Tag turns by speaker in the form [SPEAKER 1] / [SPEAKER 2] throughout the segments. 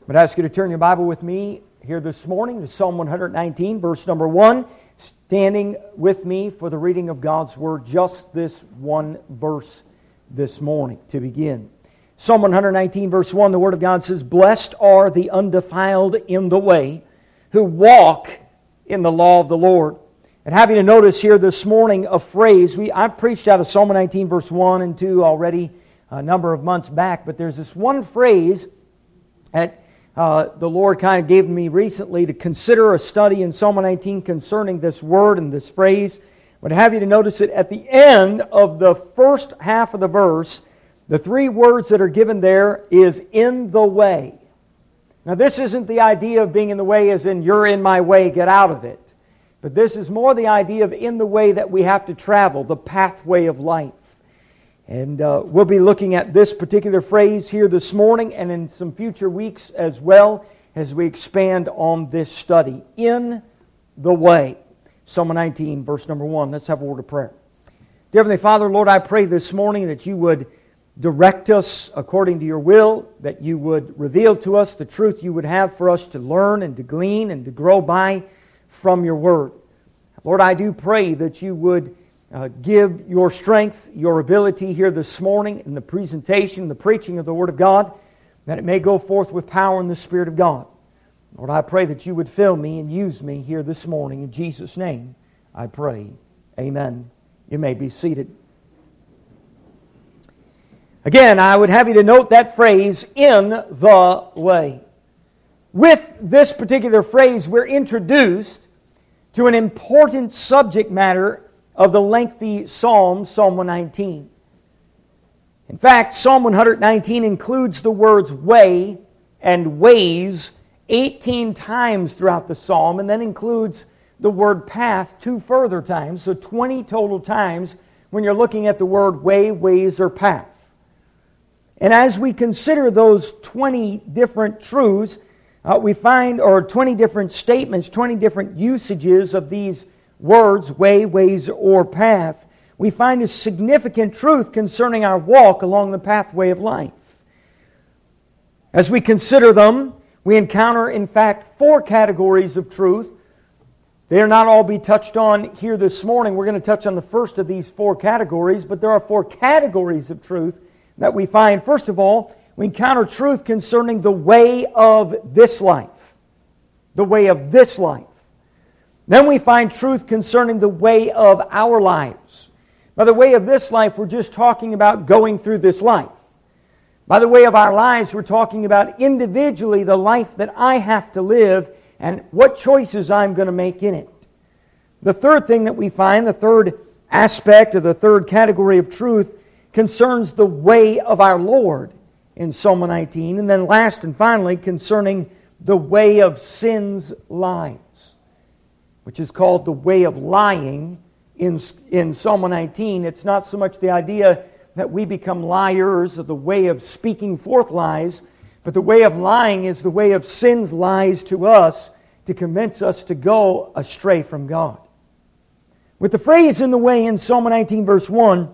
[SPEAKER 1] I'm going to ask you to turn your Bible with me here this morning to Psalm 119, verse number 1. Standing with me for the reading of God's Word, just this one verse this morning to begin. Psalm 119, verse 1, the Word of God says, "Blessed are the undefiled in the way, who walk in the law of the Lord." And having to notice here this morning a phrase, I've preached out of Psalm 119, verse 1 and 2 already a number of months back, but there's this one phrase that the Lord kind of gave me recently to consider a study in Psalm 119 concerning this word and this phrase. But I have you to notice it at the end of the first half of the verse, the three words that are given there is "in the way." Now this isn't the idea of being in the way as in you're in my way, get out of it. But this is more the idea of in the way that we have to travel, the pathway of life. And we'll be looking at this particular phrase here this morning and in some future weeks as well as we expand on this study. In the way. Psalm 19, verse number 1. Let's have a word of prayer. Dear Heavenly Father, Lord, I pray this morning that you would direct us according to your will, that you would reveal to us the truth you would have for us to learn and to glean and to grow by from your word. Lord, I do pray that you would give your strength, your ability here this morning in the presentation, the preaching of the Word of God, that it may go forth with power in the Spirit of God. Lord, I pray that you would fill me and use me here this morning. In Jesus' name, I pray. Amen. You may be seated. Again, I would have you to note that phrase, "in the way." With this particular phrase, we're introduced to an important subject matter of the lengthy psalm, Psalm 119. In fact, Psalm 119 includes the words way and ways 18 times throughout the psalm, and then includes the word path 2 further times, so 20 total times when you're looking at the word way, ways, or path. And as we consider those 20 different truths, we find, or 20 different statements, 20 different usages of these words, way, ways, or path, we find a significant truth concerning our walk along the pathway of life. As we consider them, we encounter, in fact, 4 categories of truth. They are not all be touched on here this morning. We're going to touch on the first of these 4 categories, but there are 4 categories of truth that we find. First of all, we encounter truth concerning the way of this life. The way of this life. Then we find truth concerning the way of our lives. By the way of this life, we're just talking about going through this life. By the way of our lives, we're talking about individually the life that I have to live and what choices I'm going to make in it. The third thing that we find, the third aspect or the third category of truth, concerns the way of our Lord in Psalm 19. And then last and finally, concerning the way of sin's lives, which is called the way of lying in Psalm 19. It's not so much the idea that we become liars or the way of speaking forth lies, but the way of lying is the way of sin's lies to us to convince us to go astray from God. With the phrase "in the way" in Psalm 19 verse 1,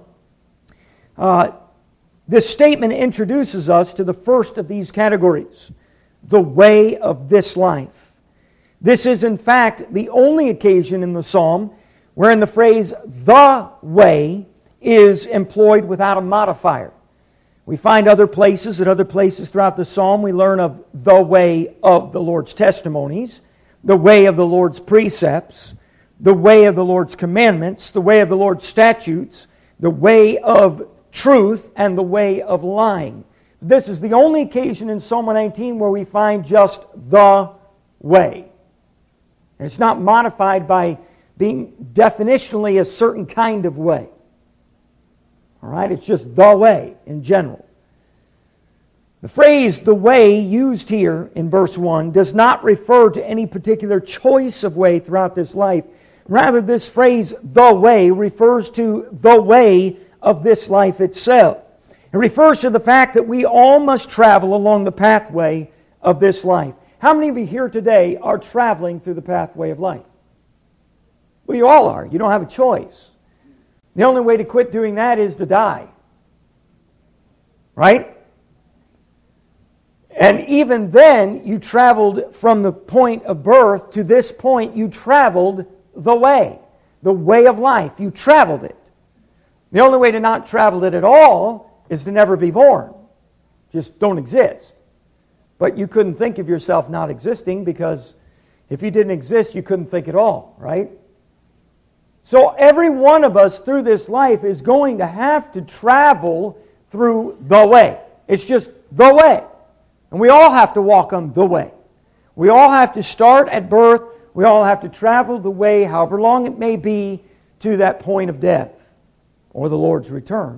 [SPEAKER 1] this statement introduces us to the first of these categories, the way of this life. This is, in fact, the only occasion in the psalm wherein the phrase "the way" is employed without a modifier. We find other places throughout the psalm we learn of the way of the Lord's testimonies, the way of the Lord's precepts, the way of the Lord's commandments, the way of the Lord's statutes, the way of truth, and the way of lying. This is the only occasion in Psalm 19 where we find just the way. And it's not modified by being definitionally a certain kind of way. All right, it's just the way in general. The phrase "the way" used here in verse 1 does not refer to any particular choice of way throughout this life. Rather, this phrase "the way" refers to the way of this life itself. It refers to the fact that we all must travel along the pathway of this life. How many of you here today are traveling through the pathway of life? Well, you all are. You don't have a choice. The only way to quit doing that is to die. Right? And even then, you traveled from the point of birth to this point, you traveled the way of life. You traveled it. The only way to not travel it at all is to never be born. Just don't exist. But you couldn't think of yourself not existing, because if you didn't exist, you couldn't think at all, right? So every one of us through this life is going to have to travel through the way. It's just the way. And we all have to walk on the way. We all have to start at birth. We all have to travel the way, however long it may be, to that point of death or the Lord's return.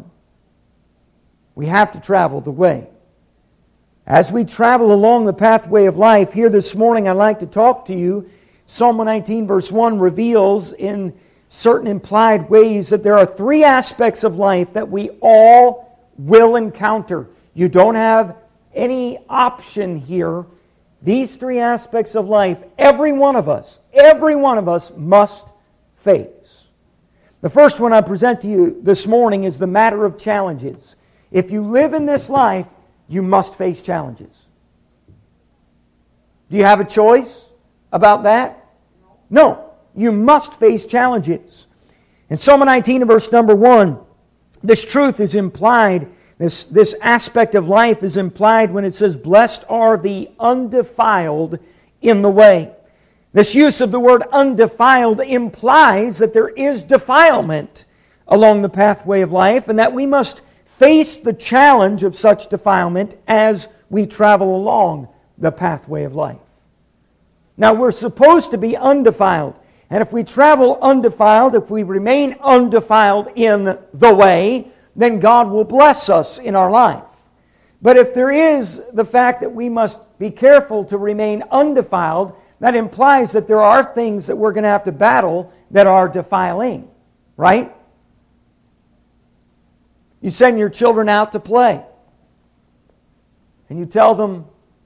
[SPEAKER 1] We have to travel the way. As we travel along the pathway of life, here this morning I'd like to talk to you. Psalm 119 verse 1 reveals in certain implied ways that there are three aspects of life that we all will encounter. You don't have any option here. These three aspects of life, every one of us must face. The first one I present to you this morning is the matter of challenges. If you live in this life, you must face challenges. Do you have a choice about that? No. You must face challenges. In Psalm 19 and verse number 1, this truth is implied. This aspect of life is implied when it says, "Blessed are the undefiled in the way." This use of the word undefiled implies that there is defilement along the pathway of life, and that we must face the challenge of such defilement as we travel along the pathway of life. Now, we're supposed to be undefiled. And if we travel undefiled, if we remain undefiled in the way, then God will bless us in our life. But if there is the fact that we must be careful to remain undefiled, that implies that there are things that we're going to have to battle that are defiling. Right? You send your children out to play. And you tell them,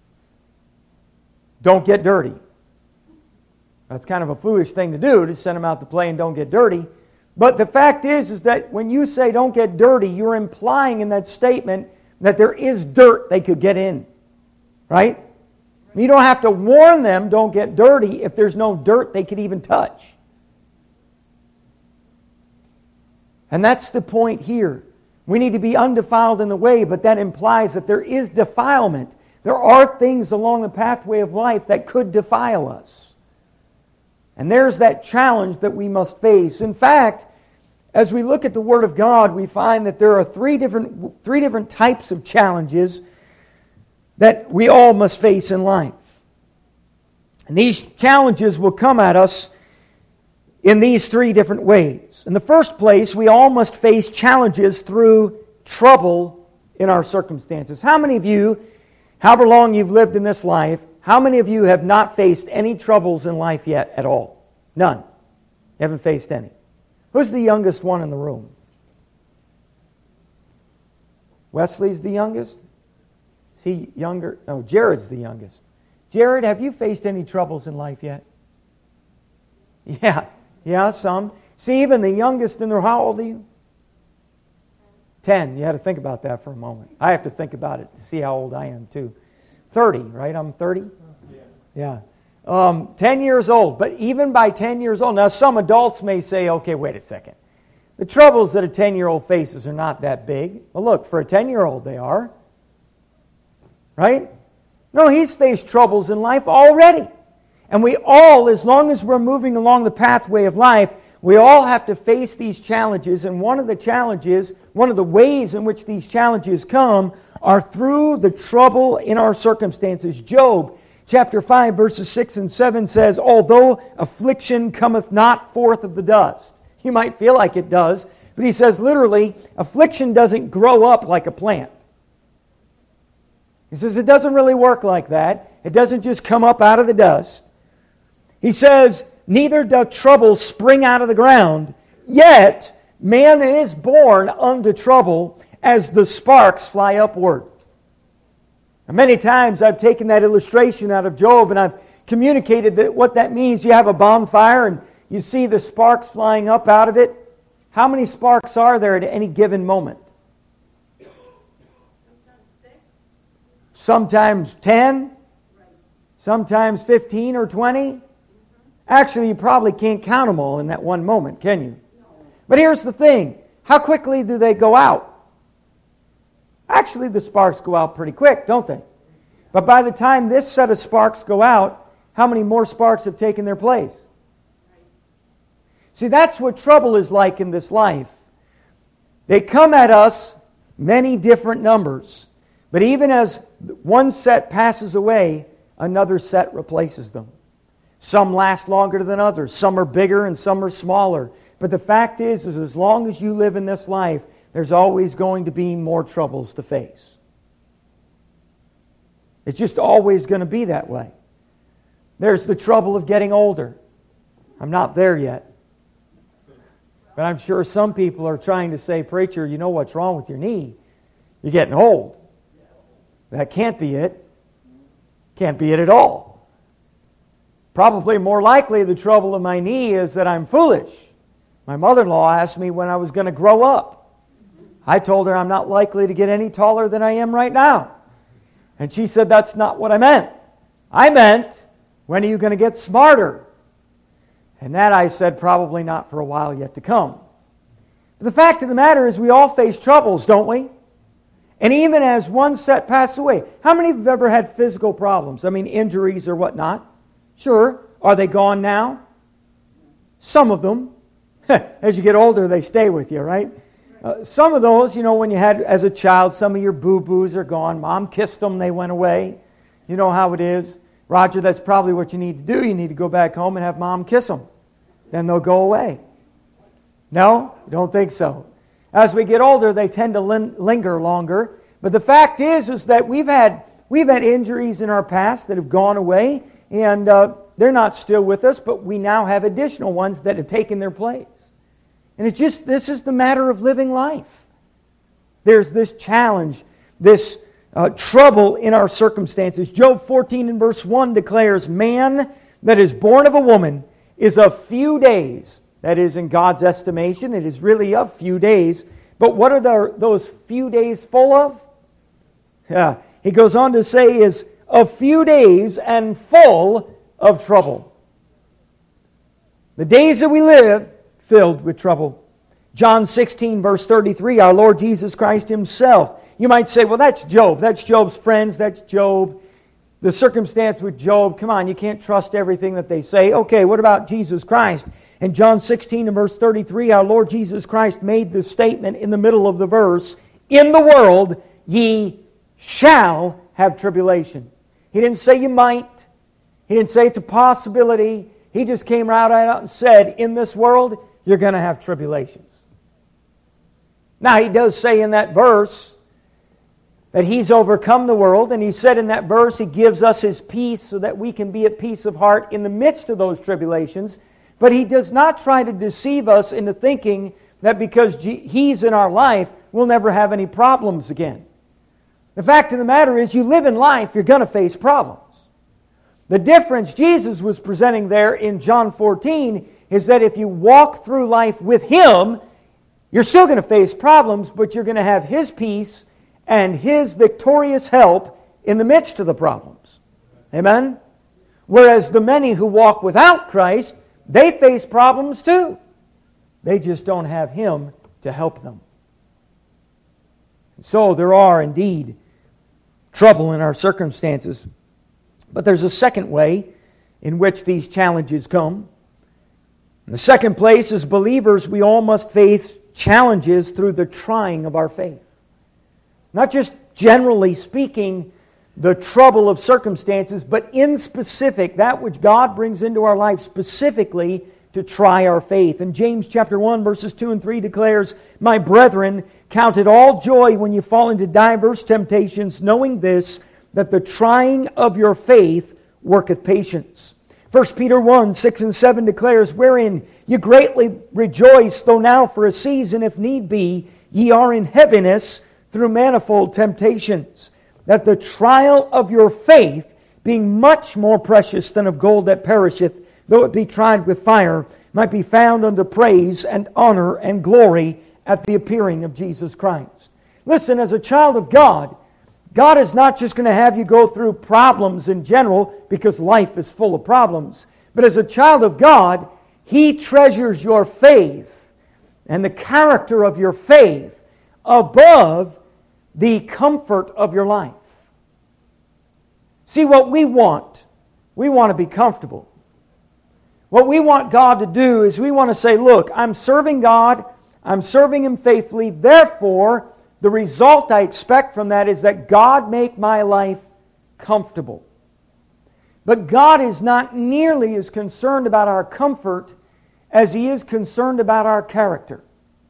[SPEAKER 1] don't get dirty. That's kind of a foolish thing to do, to send them out to play and don't get dirty. But the fact is that when you say don't get dirty, you're implying in that statement that there is dirt they could get in. Right? You don't have to warn them don't get dirty if there's no dirt they could even touch. And that's the point here. We need to be undefiled in the way, but that implies that there is defilement. There are things along the pathway of life that could defile us. And there's that challenge that we must face. In fact, as we look at the Word of God, we find that there are three different types of challenges that we all must face in life. And these challenges will come at us in these three different ways. In the first place, we all must face challenges through trouble in our circumstances. How many of you, however long you've lived in this life, how many of you have not faced any troubles in life yet at all? None. You haven't faced any. Who's the youngest one in the room? Wesley's the youngest? Is he younger? No, Jared's the youngest. Jared, have you faced any troubles in life yet? Yeah, some. See, even the youngest in the room, how old are you? 10. You had to think about that for a moment. I have to think about it to see how old I am too. 30, right? I'm 30? Yeah. 10 years old. But even by 10 years old, now some adults may say, okay, wait a second. The troubles that a 10-year-old faces are not that big. Well, look, for a 10-year-old they are. Right? No, he's faced troubles in life already. And we all, as long as we're moving along the pathway of life, we all have to face these challenges. And one of the ways in which these challenges come are through the trouble in our circumstances. Job chapter 5 verses 6 and 7 says, although affliction cometh not forth of the dust. You might feel like it does, but he says literally, affliction doesn't grow up like a plant. He says it doesn't really work like that. It doesn't just come up out of the dust. He says, neither doth trouble spring out of the ground, yet man is born unto trouble as the sparks fly upward. And many times I've taken that illustration out of Job and I've communicated that what that means. You have a bonfire and you see the sparks flying up out of it. How many sparks are there at any given moment? sometimes 10, sometimes 15 or 20. Actually, you probably can't count them all in that one moment, can you? But here's the thing. How quickly do they go out? Actually, the sparks go out pretty quick, don't they? But by the time this set of sparks go out, how many more sparks have taken their place? See, that's what trouble is like in this life. They come at us many different numbers. But even as one set passes away, another set replaces them. Some last longer than others. Some are bigger and some are smaller. But the fact is as long as you live in this life, there's always going to be more troubles to face. It's just always going to be that way. There's the trouble of getting older. I'm not there yet. But I'm sure some people are trying to say, preacher, you know what's wrong with your knee? You're getting old. That can't be it. Can't be it at all. Probably more likely the trouble of my knee is that I'm foolish. My mother-in-law asked me when I was going to grow up. I told her I'm not likely to get any taller than I am right now. And she said, that's not what I meant. I meant, when are you going to get smarter? And that, I said, probably not for a while yet to come. But the fact of the matter is we all face troubles, don't we? And even as one set passes away, how many have ever had physical problems? I mean, injuries or whatnot? Sure. Are they gone now? Some of them. As you get older, they stay with you, right? Some of those, when you had, as a child, some of your boo-boos are gone. Mom kissed them, they went away. You know how it is. Roger, that's probably what you need to do. You need to go back home and have Mom kiss them. Then they'll go away. No? Don't think so. As we get older, they tend to linger longer. But the fact is that we've had injuries in our past that have gone away, and they're not still with us, but we now have additional ones that have taken their place. And this is the matter of living life. There's this challenge, this trouble in our circumstances. Job 14 and verse 1 declares, man that is born of a woman is of few days. That is, in God's estimation, it is really of few days. But what are those few days full of? He goes on to say is of few days and full of trouble. The days that we live filled with trouble. John 16 verse 33, our Lord Jesus Christ Himself. You might say, well, that's Job. That's Job's friends. That's Job. The circumstance with Job, come on, you can't trust everything that they say. Okay, what about Jesus Christ? In John 16 and verse 33, our Lord Jesus Christ made the statement in the middle of the verse, in the world ye shall have tribulation. He didn't say you might. He didn't say it's a possibility. He just came right out and said, in this world, you're going to have tribulations. Now, He does say in that verse that He's overcome the world, and He said in that verse He gives us His peace so that we can be at peace of heart in the midst of those tribulations. But He does not try to deceive us into thinking that because He's in our life, we'll never have any problems again. The fact of the matter is, you live in life, you're going to face problems. The difference Jesus was presenting there in John 14 is that if you walk through life with Him, you're still going to face problems, but you're going to have His peace and His victorious help in the midst of the problems. Amen? Whereas the many who walk without Christ, they face problems too. They just don't have Him to help them. So there are indeed trouble in our circumstances. But there's a second way in which these challenges come. In the second place, as believers, we all must face challenges through the trying of our faith. Not just generally speaking the trouble of circumstances, but in specific, that which God brings into our life specifically to try our faith. And James chapter 1 verses 2 and 3 declares, my brethren, count it all joy when you fall into diverse temptations, knowing this, that the trying of your faith worketh patience. 1 Peter 1, 6 and 7 declares, wherein ye greatly rejoice, though now for a season, if need be, ye are in heaviness through manifold temptations, that the trial of your faith, being much more precious than of gold that perisheth, though it be tried with fire, might be found unto praise and honor and glory at the appearing of Jesus Christ. Listen, as a child of God, God is not just going to have you go through problems in general because life is full of problems. But as a child of God, He treasures your faith and the character of your faith above the comfort of your life. See, what we want to be comfortable. What we want God to do is we want to say, look, I'm serving God, I'm serving Him faithfully, therefore, the result I expect from that is that God make my life comfortable. But God is not nearly as concerned about our comfort as He is concerned about our character.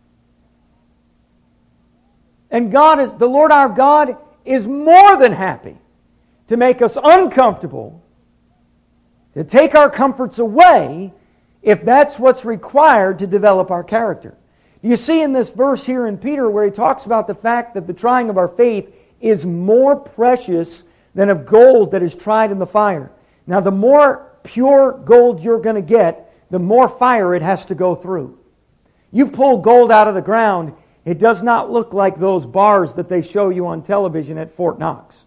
[SPEAKER 1] And the Lord our God is more than happy to make us uncomfortable, to take our comforts away, if that's what's required to develop our character. You see in this verse here in Peter where he talks about the fact that the trying of our faith is more precious than of gold that is tried in the fire. Now, the more pure gold you're going to get, the more fire it has to go through. You pull gold out of the ground, it does not look like those bars that they show you on television at Fort Knox.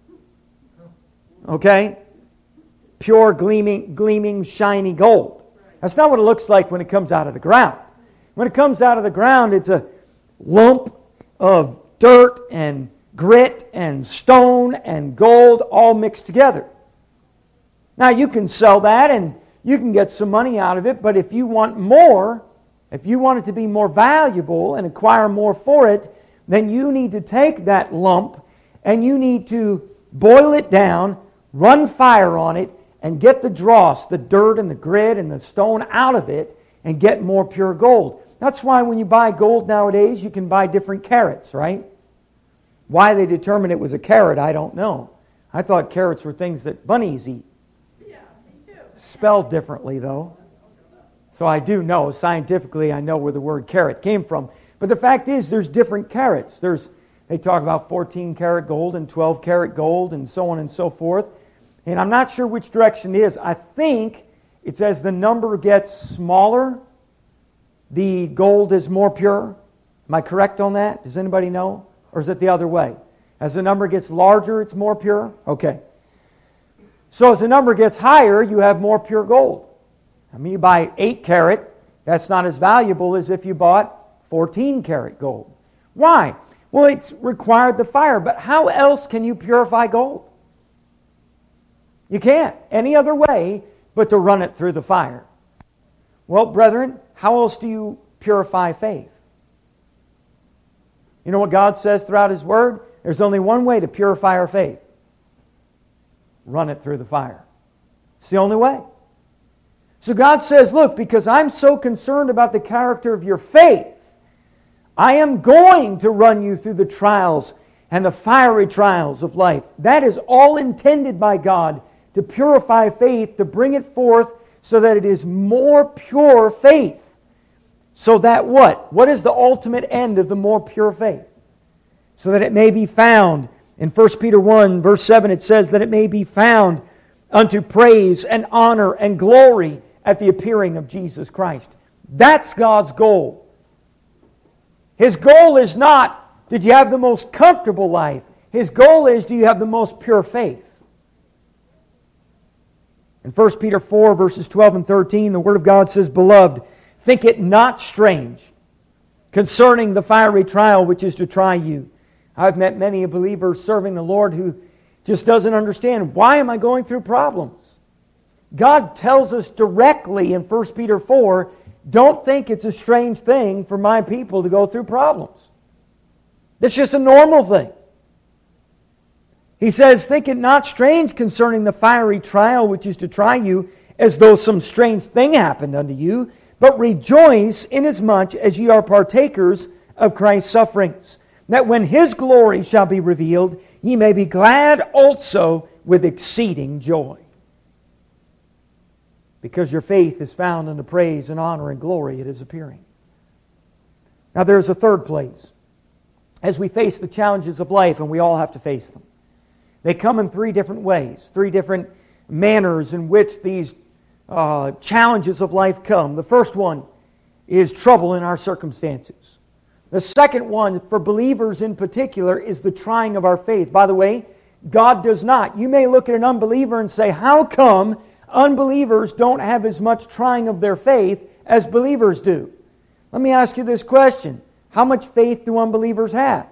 [SPEAKER 1] Okay? Pure, gleaming, shiny gold. That's not what it looks like when it comes out of the ground. When it comes out of the ground, it's a lump of dirt and grit and stone and gold all mixed together. Now, you can sell that and you can get some money out of it, but if you want more, if you want it to be more valuable and acquire more for it, then you need to take that lump and you need to boil it down, run fire on it, and get the dross, the dirt and the grit and the stone out of it, and get more pure gold. That's why when you buy gold nowadays, you can buy different carats, right? Why they determined it was a carat, I don't know. I thought carrots were things that bunnies eat.
[SPEAKER 2] Yeah, me too.
[SPEAKER 1] Spelled differently, though. So I do know, scientifically, I know where the word carat came from. But the fact is, there's different carats. They talk about 14 karat gold and 12 karat gold and so on and so forth. And I'm not sure which direction it is. I think it's as the number gets smaller, the gold is more pure. Am I correct on that? Does anybody know? Or is it the other way? As the number gets larger, it's more pure? Okay. So as the number gets higher, you have more pure gold. I mean, you buy 8 karat, that's not as valuable as if you bought 14 karat gold. Why? Well, it's required the fire. But how else can you purify gold? You can't. Any other way but to run it through the fire. Well, brethren, how else do you purify faith? You know what God says throughout His Word? There's only one way to purify our faith. Run it through the fire. It's the only way. So God says, look, because I'm so concerned about the character of your faith, I am going to run you through the trials and the fiery trials of life. That is all intended by God to purify faith, to bring it forth so that it is more pure faith. So that what? What is the ultimate end of the more pure faith? So that it may be found. In 1 Peter 1, verse 7, it says that it may be found unto praise and honor and glory at the appearing of Jesus Christ. That's God's goal. His goal is not, did you have the most comfortable life? His goal is, do you have the most pure faith? In 1 Peter 4, verses 12 and 13, the Word of God says, Beloved, think it not strange concerning the fiery trial which is to try you. I've met many a believer serving the Lord who just doesn't understand, why am I going through problems? God tells us directly in 1 Peter 4, don't think it's a strange thing for my people to go through problems. It's just a normal thing. He says, think it not strange concerning the fiery trial which is to try you, as though some strange thing happened unto you, but rejoice inasmuch as ye are partakers of Christ's sufferings, that when His glory shall be revealed, ye may be glad also with exceeding joy. Because your faith is found unto praise and honor and glory at His appearing. Now there's a third place. As we face the challenges of life, and we all have to face them, they come in 3 different ways, 3 different manners in which these challenges of life come. The first one is trouble in our circumstances. The second one, for believers in particular, is the trying of our faith. By the way, God does not. You may look at an unbeliever and say, how come unbelievers don't have as much trying of their faith as believers do? Let me ask you this question. How much faith do unbelievers have?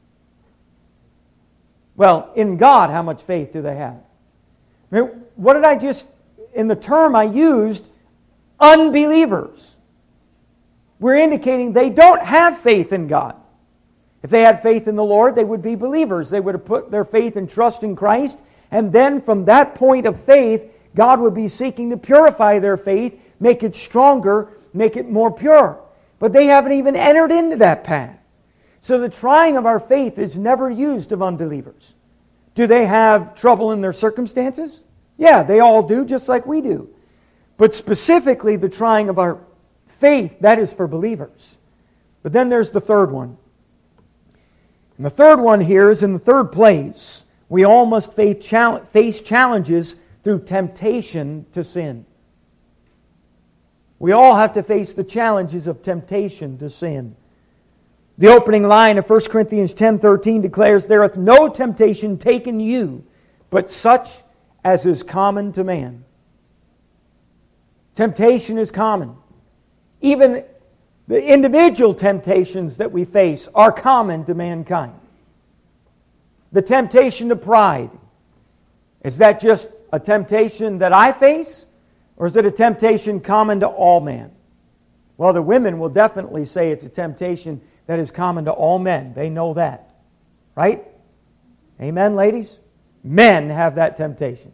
[SPEAKER 1] Well, in God, how much faith do they have? I mean, what did I just, in the term I used, unbelievers. We're indicating they don't have faith in God. If they had faith in the Lord, they would be believers. They would have put their faith and trust in Christ, and then from that point of faith, God would be seeking to purify their faith, make it stronger, make it more pure. But they haven't even entered into that path. So the trying of our faith is never used of unbelievers. Do they have trouble in their circumstances? Yeah, they all do, just like we do. But specifically, the trying of our faith, that is for believers. But then there's the third one. And the third one here is in the third place. We all must face challenges through temptation to sin. We all have to face the challenges of temptation to sin. The opening line of 1 Corinthians 10:13 declares, "There hath no temptation taken you, but such as is common to man." Temptation is common. Even the individual temptations that we face are common to mankind. The temptation to pride, is that just a temptation that I face? Or is it a temptation common to all men? Well, the women will definitely say it's a temptation that is common to all men. They know that. Right? Amen, ladies? Men have that temptation.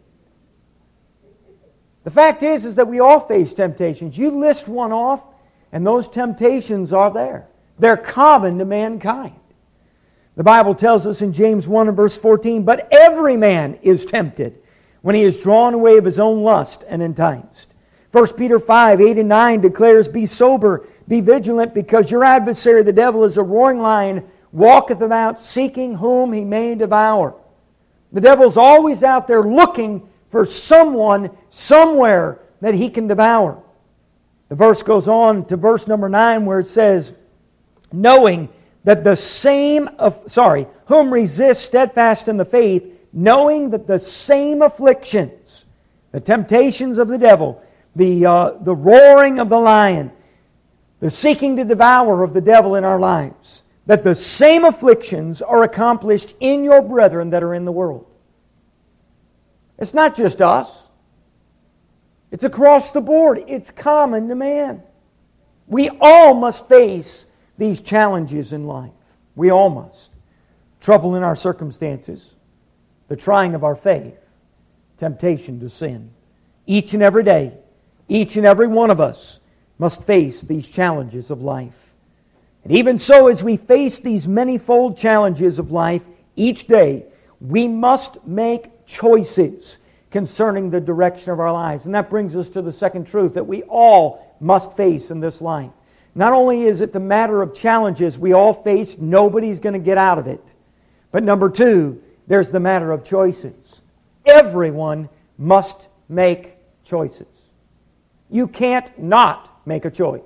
[SPEAKER 1] The fact is that we all face temptations. You list one off, and those temptations are there. They're common to mankind. The Bible tells us in James 1 and verse 14, "But every man is tempted when he is drawn away of his own lust and enticed." 1 Peter 5, 8 and 9 declares, "Be sober, be vigilant, because your adversary the devil is a roaring lion, walketh about, seeking whom he may devour." The devil's always out there looking for someone, somewhere, that he can devour. The verse goes on to verse number 9 where it says, "Knowing that the same, whom resist steadfast in the faith, knowing that the same afflictions," the temptations of the devil, the roaring of the lion, the seeking to devour of the devil in our lives, "that the same afflictions are accomplished in your brethren that are in the world." It's not just us. It's across the board. It's common to man. We all must face these challenges in life. We all must. Trouble in our circumstances, the trying of our faith, temptation to sin. Each and every day, each and every one of us must face these challenges of life. And even so, as we face these manifold challenges of life each day, we must make choices concerning the direction of our lives. And that brings us to the second truth that we all must face in this life. Not only is it the matter of challenges we all face, nobody's going to get out of it. But number two, there's the matter of choices. Everyone must make choices. You can't not make a choice.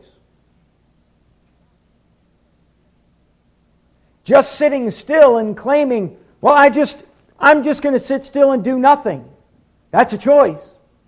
[SPEAKER 1] Just sitting still and claiming, well, I'm just going to sit still and do nothing. That's a choice.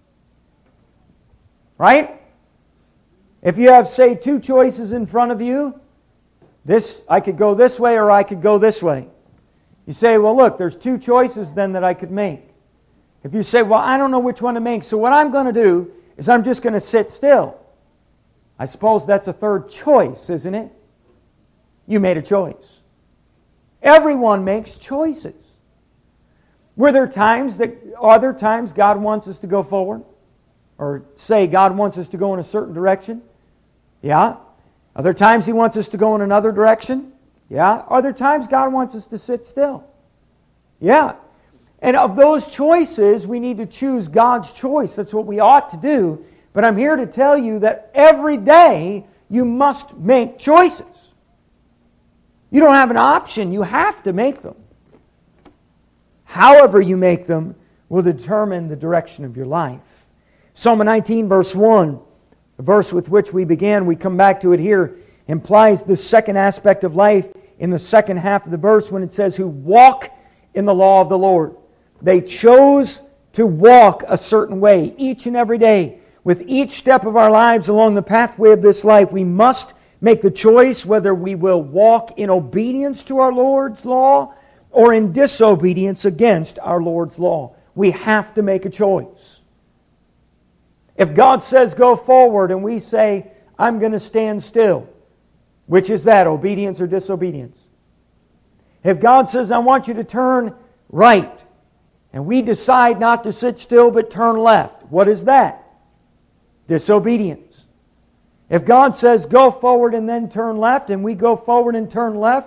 [SPEAKER 1] Right? If you have, say, two choices in front of you, I could go this way or I could go this way. You say, well, look, there's two choices then that I could make. If you say, well, I don't know which one to make, so what I'm going to do is I'm just going to sit still. I suppose that's a third choice, isn't it? You made a choice. Everyone makes choices. Are there times God wants us to go forward? Or say God wants us to go in a certain direction? Yeah. Are there times He wants us to go in another direction? Yeah. Are there times God wants us to sit still? Yeah. And of those choices, we need to choose God's choice. That's what we ought to do. But I'm here to tell you that every day you must make choices. You don't have an option. You have to make them. However you make them will determine the direction of your life. Psalm 19, verse 1, the verse with which we began, we come back to it here implies the second aspect of life in the second half of the verse when it says, who walk in the law of the Lord. They chose to walk a certain way each and every day. With each step of our lives along the pathway of this life, we must make the choice whether we will walk in obedience to our Lord's law or in disobedience against our Lord's law. We have to make a choice. If God says go forward and we say, I'm going to stand still, which is that, obedience or disobedience? If God says, I want you to turn right, and we decide not to sit still but turn left, what is that? Disobedience. If God says go forward and then turn left, and we go forward and turn left,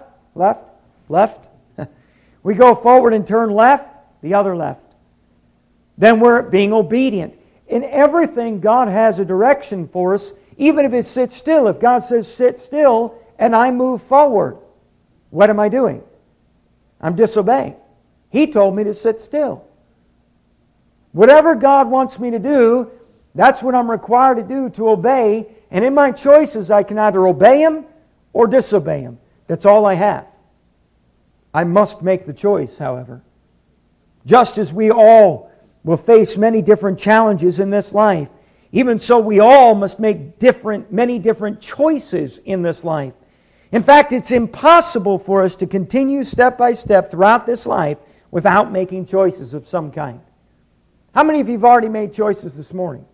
[SPEAKER 1] we go forward and turn left, the other left, then we're being obedient. In everything, God has a direction for us, even if it sits still. If God says sit still and I move forward, what am I doing? I'm disobeying. He told me to sit still. Whatever God wants me to do, that's what I'm required to do, to obey. And in my choices, I can either obey Him or disobey Him. That's all I have. I must make the choice, however. Just as we all will face many different challenges in this life, even so we all must make many different choices in this life. In fact, it's impossible for us to continue step by step throughout this life without making choices of some kind. How many of you have already made choices this morning?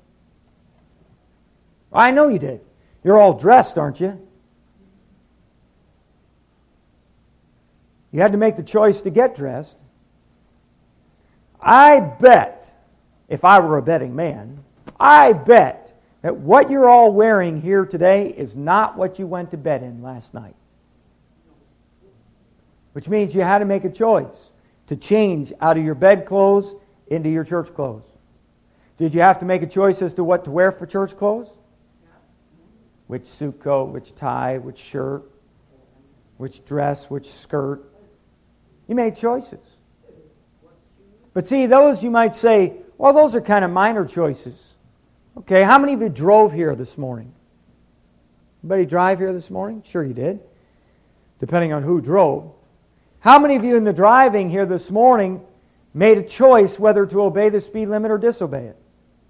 [SPEAKER 1] I know you did. You're all dressed, aren't you? You had to make the choice to get dressed. I bet, if I were a betting man, I bet that what you're all wearing here today is not what you went to bed in last night. Which means you had to make a choice to change out of your bed clothes into your church clothes. Did you have to make a choice as to what to wear for church clothes? Which suit coat, which tie, which shirt, which dress, which skirt? You made choices. But see, those you might say, well, those are kind of minor choices. Okay, how many of you drove here this morning? Anybody drive here this morning? Sure you did. Depending on who drove. How many of you in the driving here this morning made a choice whether to obey the speed limit or disobey it?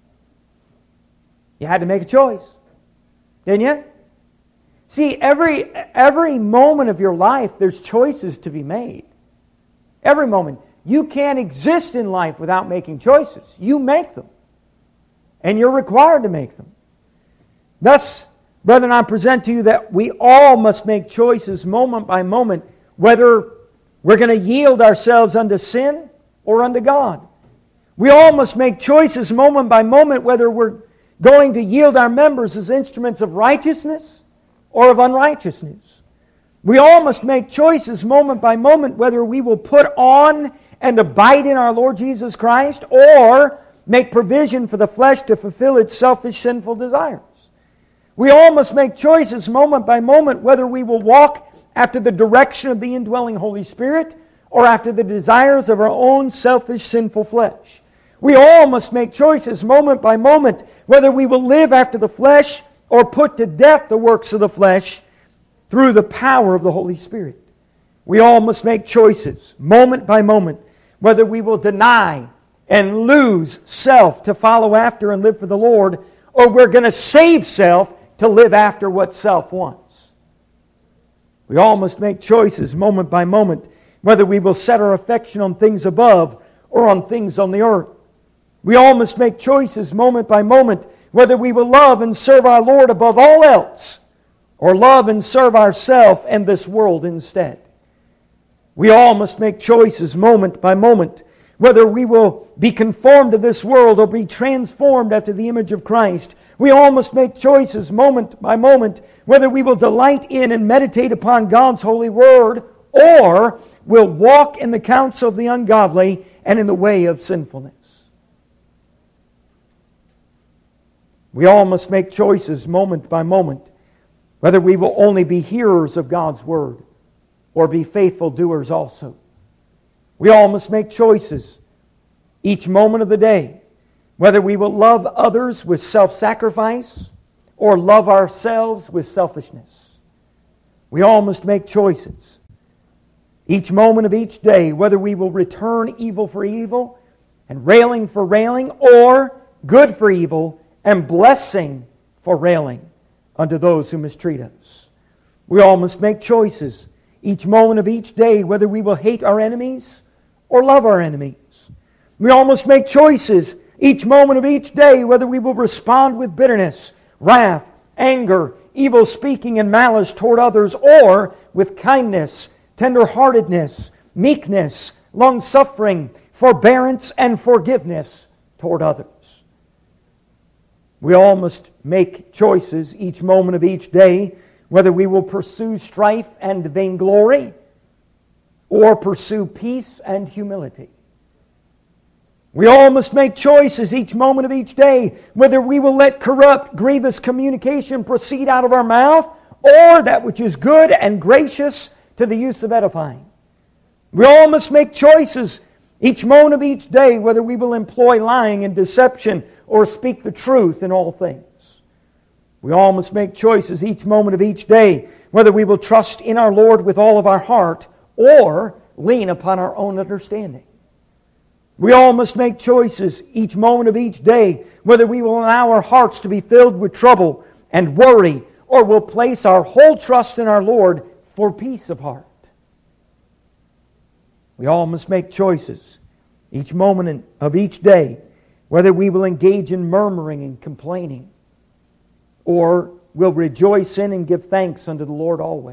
[SPEAKER 1] You had to make a choice. Didn't you? See, every moment of your life, there's choices to be made. Every moment. You can't exist in life without making choices. You make them. And you're required to make them. Thus, brethren, I present to you that we all must make choices moment by moment, whether we're going to yield ourselves unto sin or unto God. We all must make choices moment by moment, whether we're going to yield our members as instruments of righteousness or of unrighteousness. We all must make choices moment by moment, whether we will put on and abide in our Lord Jesus Christ or make provision for the flesh to fulfill its selfish, sinful desires. We all must make choices moment by moment, whether we will walk after the direction of the indwelling Holy Spirit or after the desires of our own selfish, sinful flesh. We all must make choices moment by moment, whether we will live after the flesh or put to death the works of the flesh through the power of the Holy Spirit. We all must make choices moment by moment, whether we will deny and lose self to follow after and live for the Lord, or we're going to save self to live after what self wants. We all must make choices moment by moment, whether we will set our affection on things above or on things on the earth. We all must make choices moment by moment, whether we will love and serve our Lord above all else, or love and serve ourselves and this world instead. We all must make choices moment by moment, whether we will be conformed to this world or be transformed after the image of Christ. We all must make choices moment by moment, whether we will delight in and meditate upon God's holy word, or will walk in the counsel of the ungodly and in the way of sinfulness. We all must make choices moment by moment, whether we will only be hearers of God's word or be faithful doers also. We all must make choices each moment of the day, whether we will love others with self-sacrifice or love ourselves with selfishness. We all must make choices. Each moment of each day, whether we will return evil for evil and railing for railing, or good for evil and blessing for railing unto those who mistreat us. We all must make choices each moment of each day, whether we will hate our enemies or love our enemies. We all must make choices each moment of each day, whether we will respond with bitterness, wrath, anger, evil speaking, and malice toward others, or with kindness, tenderheartedness, meekness, long-suffering, forbearance, and forgiveness toward others. We all must make choices each moment of each day, whether we will pursue strife and vainglory or pursue peace and humility. We all must make choices each moment of each day, whether we will let corrupt, grievous communication proceed out of our mouth, or that which is good and gracious to the use of edifying. We all must make choices each moment of each day, whether we will employ lying and deception or speak the truth in all things. We all must make choices each moment of each day, whether we will trust in our Lord with all of our heart or lean upon our own understanding. We all must make choices each moment of each day, whether we will allow our hearts to be filled with trouble and worry, or will place our whole trust in our Lord for peace of heart. We all must make choices each moment of each day, whether we will engage in murmuring and complaining, or will rejoice in and give thanks unto the Lord always.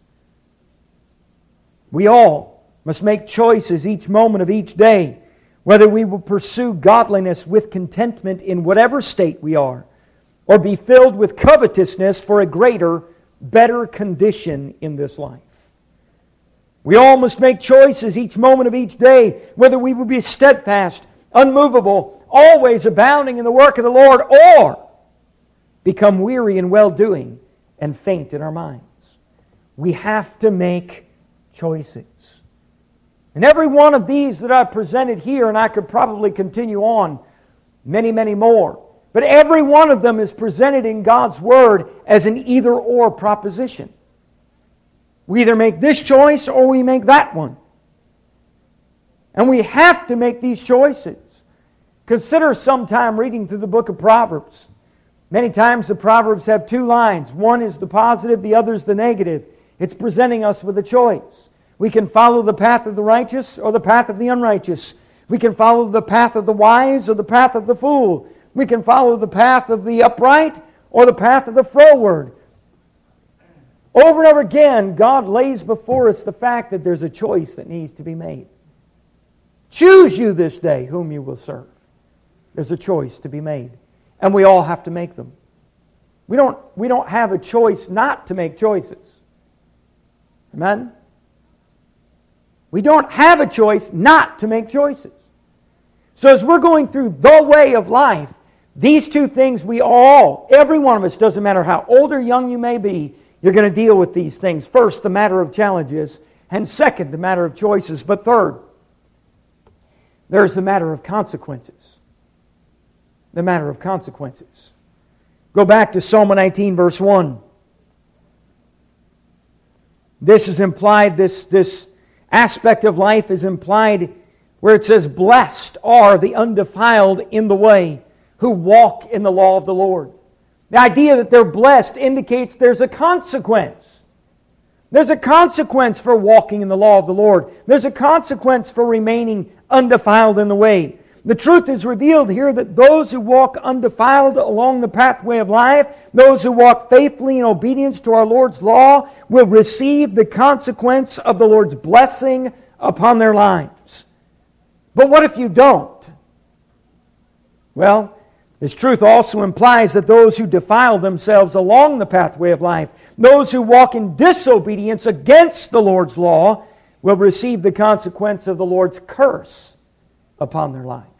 [SPEAKER 1] We all must make choices each moment of each day, whether we will pursue godliness with contentment in whatever state we are, or be filled with covetousness for a greater, better condition in this life. We all must make choices each moment of each day, whether we will be steadfast, unmovable, always abounding in the work of the Lord, or become weary in well-doing and faint in our minds. We have to make choices. And every one of these that I've presented here, and I could probably continue on many, many more, but every one of them is presented in God's Word as an either-or proposition. We either make this choice or we make that one. And we have to make these choices. Consider sometime reading through the book of Proverbs. Many times the Proverbs have two lines. One is the positive, the other is the negative. It's presenting us with a choice. We can follow the path of the righteous or the path of the unrighteous. We can follow the path of the wise or the path of the fool. We can follow the path of the upright or the path of the froward. Over and over again, God lays before us the fact that there's a choice that needs to be made. Choose you this day whom you will serve. There's a choice to be made. And we all have to make them. We don't have a choice not to make choices. Amen? We don't have a choice not to make choices. So as we're going through the way of life, these two things every one of us, doesn't matter how old or young you may be, you're going to deal with these things. First, the matter of challenges, and second, the matter of choices. But third, there's the matter of consequences. The matter of consequences. Go back to Psalm 19, verse 1. This is implied, this aspect of life is implied where it says, "Blessed are the undefiled in the way, who walk in the law of the Lord." The idea that they're blessed indicates there's a consequence. There's a consequence for walking in the law of the Lord. There's a consequence for remaining undefiled in the way. The truth is revealed here that those who walk undefiled along the pathway of life, those who walk faithfully in obedience to our Lord's law, will receive the consequence of the Lord's blessing upon their lives. But what if you don't? Well, this truth also implies that those who defile themselves along the pathway of life, those who walk in disobedience against the Lord's law, will receive the consequence of the Lord's curse upon their lives.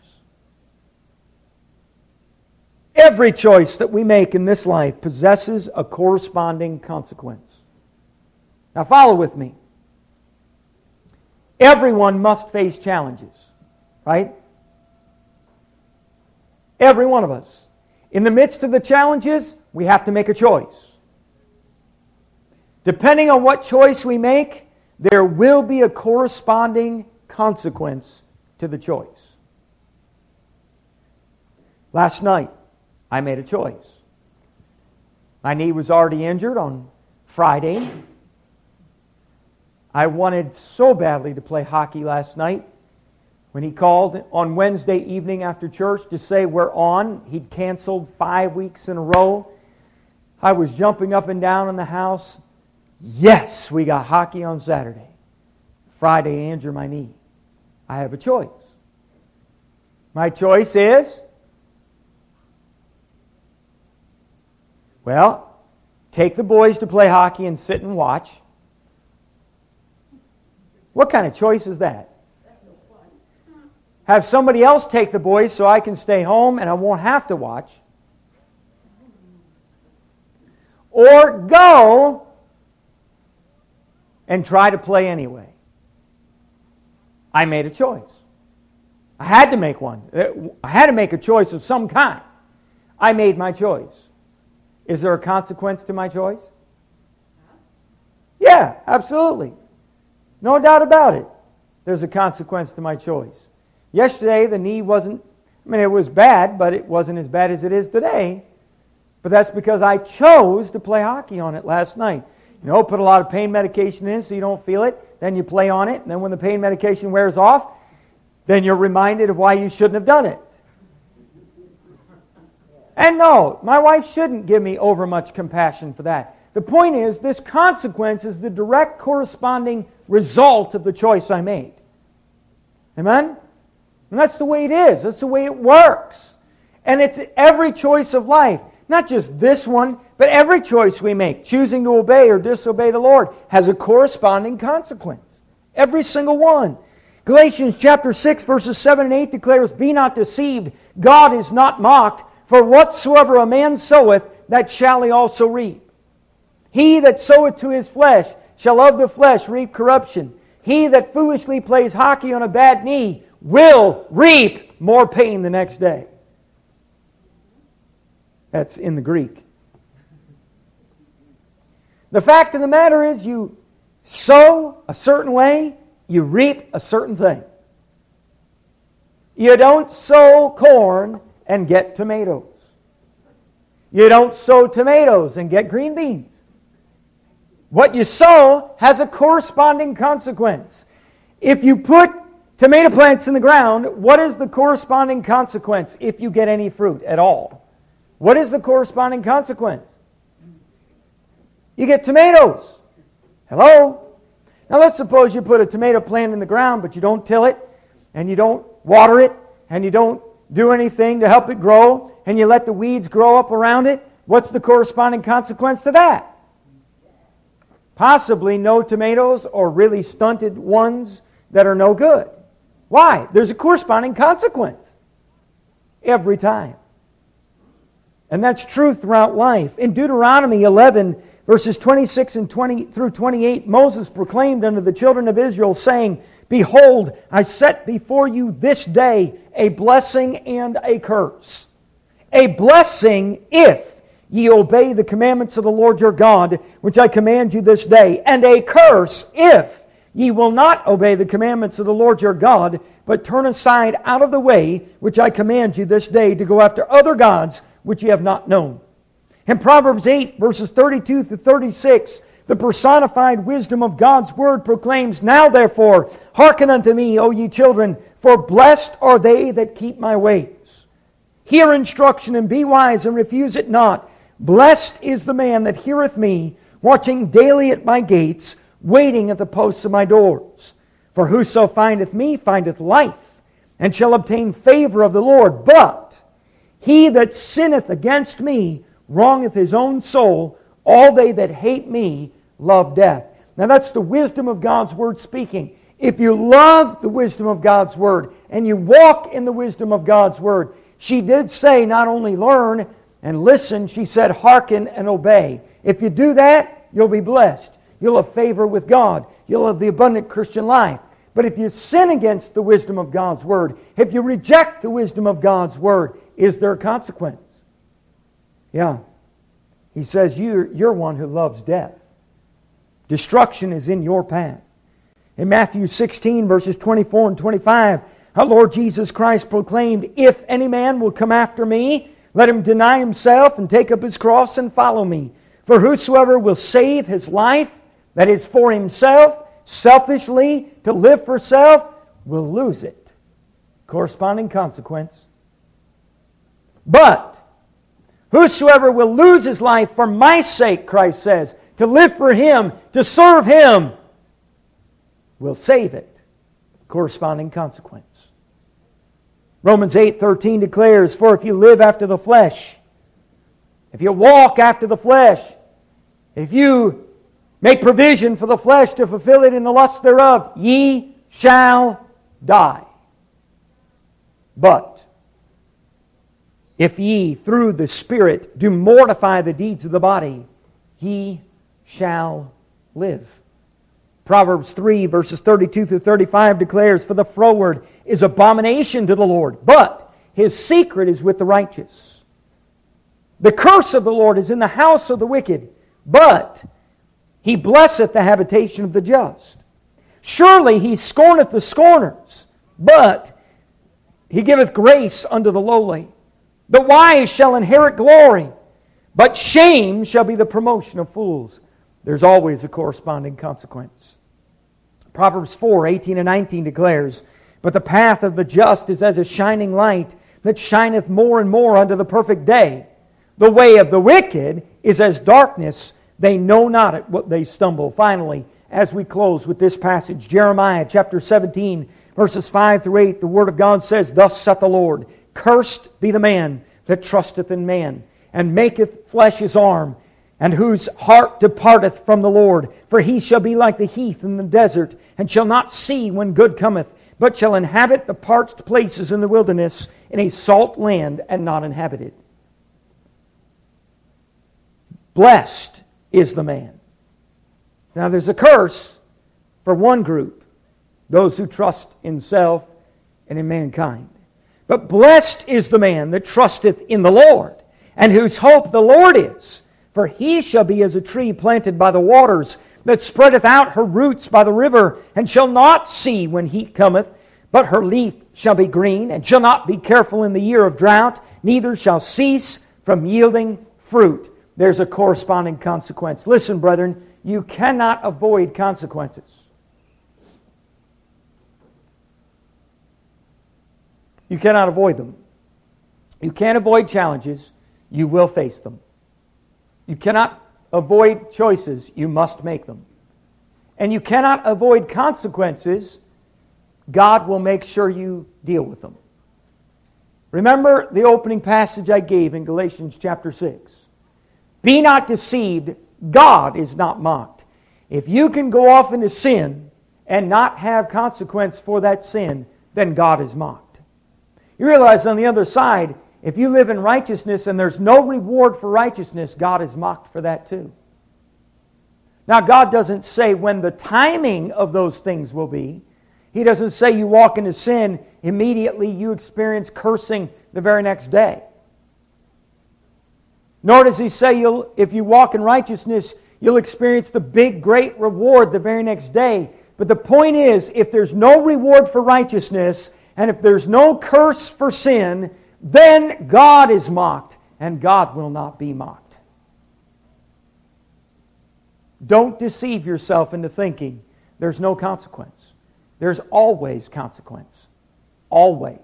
[SPEAKER 1] Every choice that we make in this life possesses a corresponding consequence. Now follow with me. Everyone must face challenges, right? Every one of us. In the midst of the challenges, we have to make a choice. Depending on what choice we make, there will be a corresponding consequence to the choice. Last night, I made a choice. My knee was already injured on Friday. I wanted so badly to play hockey last night. When he called on Wednesday evening after church to say we're on, he'd canceled 5 weeks in a row. I was jumping up and down in the house. Yes, we got hockey on Saturday. Friday, I injure my knee. I have a choice. My choice is, well, take the boys to play hockey and sit and watch. What kind of choice is that? Have somebody else take the boys so I can stay home and I won't have to watch. Or go and try to play anyway. I made a choice. I had to make one. I had to make a choice of some kind. I made my choice. Is there a consequence to my choice? Yeah, absolutely. No doubt about it. There's a consequence to my choice. Yesterday, the knee wasn't, it was bad, but it wasn't as bad as it is today. But that's because I chose to play hockey on it last night. Put a lot of pain medication in so you don't feel it. Then you play on it. And then when the pain medication wears off, then you're reminded of why you shouldn't have done it. And no, my wife shouldn't give me over much compassion for that. The point is, this consequence is the direct corresponding result of the choice I made. Amen? And that's the way it is. That's the way it works. And it's every choice of life. Not just this one, but every choice we make, choosing to obey or disobey the Lord, has a corresponding consequence. Every single one. Galatians chapter 6, verses 7 and 8 declares, "Be not deceived, God is not mocked, for whatsoever a man soweth, that shall he also reap. He that soweth to his flesh shall of the flesh reap corruption. He that foolishly plays hockey on a bad knee will reap more pain the next day." That's in the Greek. The fact of the matter is, you sow a certain way, you reap a certain thing. You don't sow corn and get tomatoes. You don't sow tomatoes and get green beans. What you sow has a corresponding consequence. If you put tomato plants in the ground, what is the corresponding consequence if you get any fruit at all? What is the corresponding consequence? You get tomatoes. Hello? Now let's suppose you put a tomato plant in the ground, but you don't till it, and you don't water it, and you don't do anything to help it grow, and you let the weeds grow up around it. What's the corresponding consequence to that? Possibly no tomatoes, or really stunted ones that are no good. Why? There's a corresponding consequence every time. And that's true throughout life. In Deuteronomy 11, verses 26 and 20 through 28, Moses proclaimed unto the children of Israel, saying, "Behold, I set before you this day a blessing and a curse. A blessing if ye obey the commandments of the Lord your God, which I command you this day, and a curse if ye will not obey the commandments of the Lord your God, but turn aside out of the way which I command you this day to go after other gods which ye have not known." In Proverbs 8, verses 32 through 36, the personified wisdom of God's Word proclaims, "Now therefore, hearken unto me, O ye children, for blessed are they that keep my ways. Hear instruction and be wise and refuse it not. Blessed is the man that heareth me, watching daily at my gates, waiting at the posts of my doors. For whoso findeth me findeth life, and shall obtain favor of the Lord. But he that sinneth against me wrongeth his own soul. All they that hate me love death." Now that's the wisdom of God's Word speaking. If you love the wisdom of God's Word and you walk in the wisdom of God's Word, she did say not only learn and listen, she said hearken and obey. If you do that, you'll be blessed. You'll have favor with God. You'll have the abundant Christian life. But if you sin against the wisdom of God's Word, if you reject the wisdom of God's Word, is there a consequence? Yeah. He says you're one who loves death. Destruction is in your path. In Matthew 16, verses 24 and 25, our Lord Jesus Christ proclaimed, "If any man will come after me, let him deny himself and take up his cross and follow me. For whosoever will save his life, that is for himself, selfishly, to live for self, will lose it." Corresponding consequence. "But whosoever will lose his life for my sake," Christ says, to live for Him, to serve Him, will save it. Corresponding consequence. Romans 8:13 declares, "For if you live after the flesh, if you walk after the flesh, if you make provision for the flesh to fulfill it in the lust thereof, ye shall die. But if ye through the Spirit do mortify the deeds of the body, ye shall live." Proverbs 3 verses 32 through 35 declares, "For the froward is abomination to the Lord, but his secret is with the righteous. The curse of the Lord is in the house of the wicked, but He blesseth the habitation of the just. Surely He scorneth the scorners, but He giveth grace unto the lowly. The wise shall inherit glory, but shame shall be the promotion of fools." There's always a corresponding consequence. Proverbs 4:18 and 19 declares, "But the path of the just is as a shining light that shineth more and more unto the perfect day. The way of the wicked is as darkness, they know not at what they stumble." Finally, as we close with this passage, Jeremiah chapter 17, verses 5 through 8, the Word of God says, "Thus saith the Lord, Cursed be the man that trusteth in man, and maketh flesh his arm, and whose heart departeth from the Lord. For he shall be like the heath in the desert, and shall not see when good cometh, but shall inhabit the parched places in the wilderness, in a salt land and not inhabited." Blessed is the man. Now there's a curse for one group, those who trust in self and in mankind. But blessed is the man that trusteth in the Lord, and whose hope the Lord is. For he shall be as a tree planted by the waters, that spreadeth out her roots by the river, and shall not see when heat cometh, but her leaf shall be green, and shall not be careful in the year of drought, neither shall cease from yielding fruit. There's a corresponding consequence. Listen, brethren, you cannot avoid consequences. You cannot avoid them. You can't avoid challenges. You will face them. You cannot avoid choices. You must make them. And you cannot avoid consequences. God will make sure you deal with them. Remember the opening passage I gave in Galatians chapter 6. "Be not deceived, God is not mocked." If you can go off into sin and not have consequence for that sin, then God is mocked. You realize on the other side, if you live in righteousness and there's no reward for righteousness, God is mocked for that too. Now, God doesn't say when the timing of those things will be. He doesn't say you walk into sin, immediately you experience cursing the very next day. Nor does He say if you walk in righteousness, you'll experience the big, great reward the very next day. But the point is, if there's no reward for righteousness, and if there's no curse for sin, then God is mocked, and God will not be mocked. Don't deceive yourself into thinking there's no consequence. There's always consequence. Always.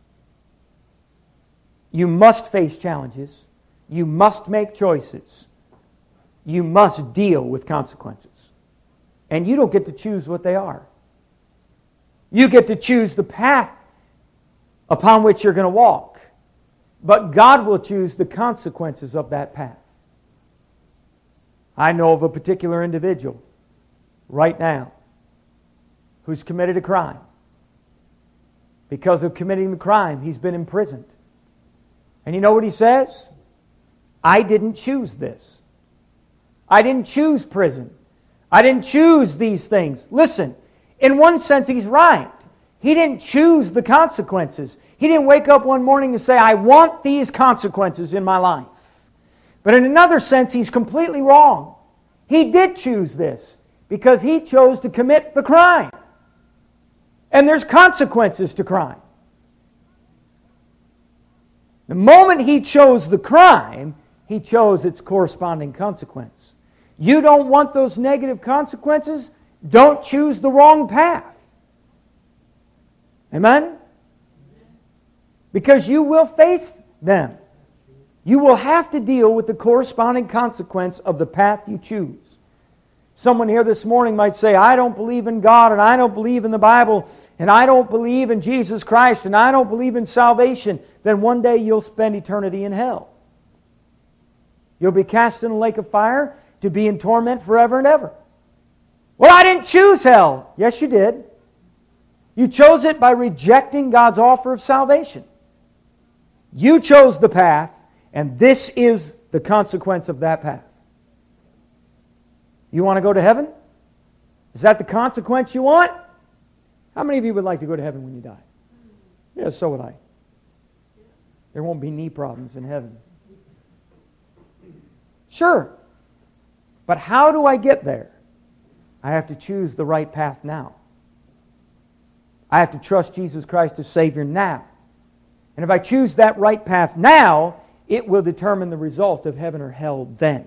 [SPEAKER 1] You must face challenges. You must make choices. You must deal with consequences. And you don't get to choose what they are. You get to choose the path upon which you're going to walk. But God will choose the consequences of that path. I know of a particular individual right now who's committed a crime. Because of committing the crime, he's been imprisoned. And you know what he says? I didn't choose this. I didn't choose prison. I didn't choose these things. Listen, in one sense he's right. He didn't choose the consequences. He didn't wake up one morning and say, I want these consequences in my life. But in another sense, he's completely wrong. He did choose this. because he chose to commit the crime. And there's consequences to crime. The moment he chose the crime, he chose its corresponding consequence. You don't want those negative consequences? Don't choose the wrong path. Amen? Because you will face them. You will have to deal with the corresponding consequence of the path you choose. Someone here this morning might say, I don't believe in God, and I don't believe in the Bible, and I don't believe in Jesus Christ, and I don't believe in salvation. Then one day you'll spend eternity in hell. You'll be cast in a lake of fire to be in torment forever and ever. Well, I didn't choose hell. Yes, you did. You chose it by rejecting God's offer of salvation. You chose the path, and this is the consequence of that path. You want to go to heaven? Is that the consequence you want? How many of you would like to go to heaven when you die? Yeah, so would I. There won't be knee problems in heaven. Sure. But how do I get there? I have to choose the right path now. I have to trust Jesus Christ as Savior now. And if I choose that right path now, it will determine the result of heaven or hell then.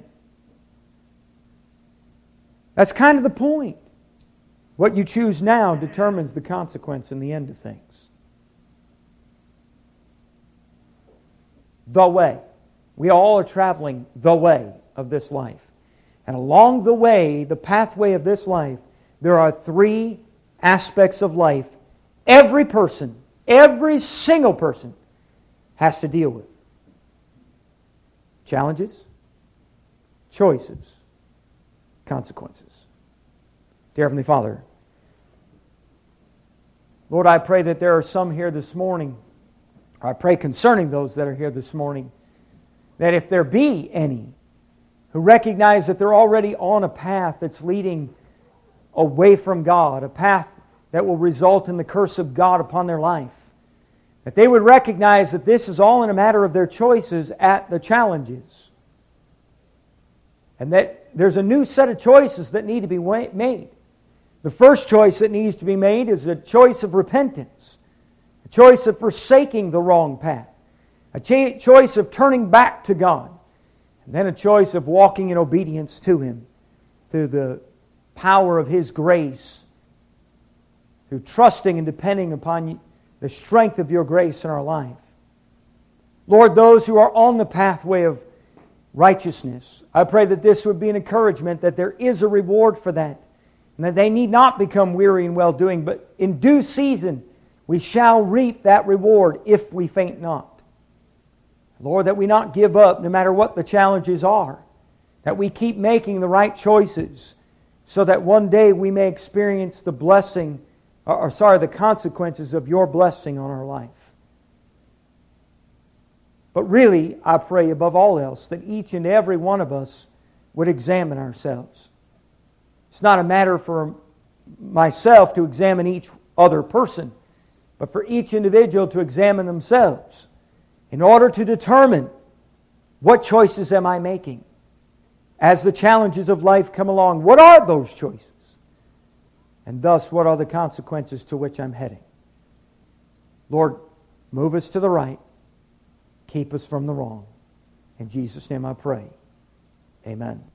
[SPEAKER 1] That's kind of the point. What you choose now determines the consequence in the end of things. The way. We all are traveling the way of this life. And along the way, the pathway of this life, there are three aspects of life every person, every single person has to deal with. Challenges, choices, consequences. Dear Heavenly Father, Lord, I pray that there are some here this morning, or I pray concerning those that are here this morning, that if there be any who recognize that they're already on a path that's leading away from God, a path that will result in the curse of God upon their life, that they would recognize that this is all in a matter of their choices at the challenges. And that there's a new set of choices that need to be made. The first choice that needs to be made is a choice of repentance, a choice of forsaking the wrong path, a choice of turning back to God, and then a choice of walking in obedience to Him through the power of His grace, through trusting and depending upon the strength of Your grace in our life. Lord, those who are on the pathway of righteousness, I pray that this would be an encouragement that there is a reward for that, and that they need not become weary in well-doing, but in due season we shall reap that reward if we faint not. Lord, that we not give up no matter what the challenges are, that we keep making the right choices so that one day we may experience the blessing, the consequences of Your blessing on our life. But really, I pray above all else that each and every one of us would examine ourselves. It's not a matter for myself to examine each other person, but for each individual to examine themselves in order to determine what choices am I making as the challenges of life come along. What are those choices? And thus, what are the consequences to which I'm heading? Lord, move us to the right. Keep us from the wrong. In Jesus' name I pray. Amen.